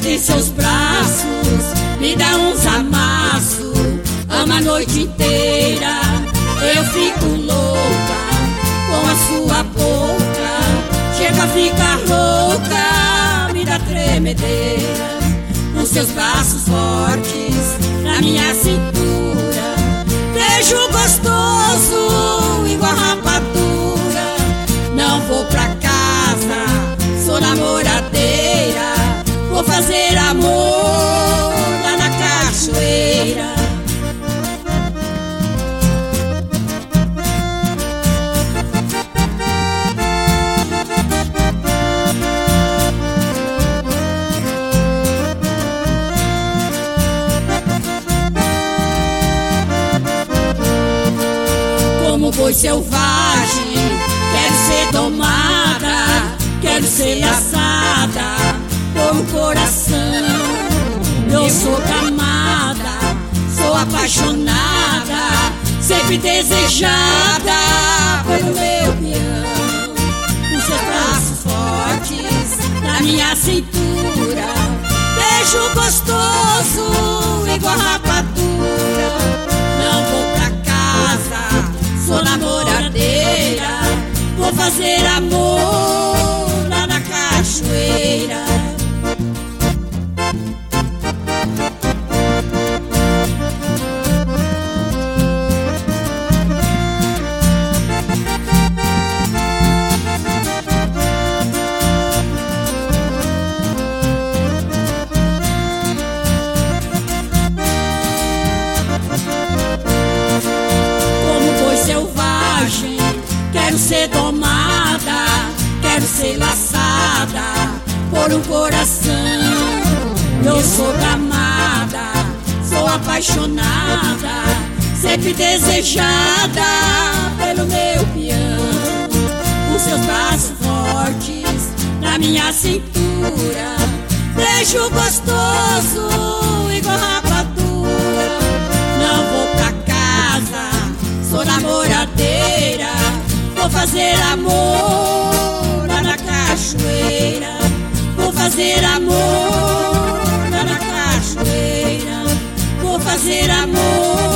ter seus braços, me dá uns amassos, ama a noite inteira. Eu fico louca com a sua boca, chega a ficar louca, me dá tremedeira. Nos seus braços fortes, na minha cintura, beijo gostoso igual rapadura. Não vou pra casa, sou namoradeira, vou fazer amor lá na cachoeira. Como boi selvagem, quero ser domada, quero ser laçada por um coração. Eu sou amada, sou apaixonada, sempre desejada pelo meu peão. Os seus braços fortes na minha cintura, beijo gostoso igual rapadura. Não vou pra casa, sou namoradeira, vou fazer amor lá na cachoeira. Selvagem, quero ser domada, quero ser laçada por um coração. Eu sou amada, sou apaixonada, sempre desejada pelo meu peão. Os seus braços fortes na minha cintura, beijo gostoso igual rapadura. Não vou pra casa, sou namoradeira, vou fazer amor lá na cachoeira. Vou fazer amor lá na cachoeira. Vou fazer amor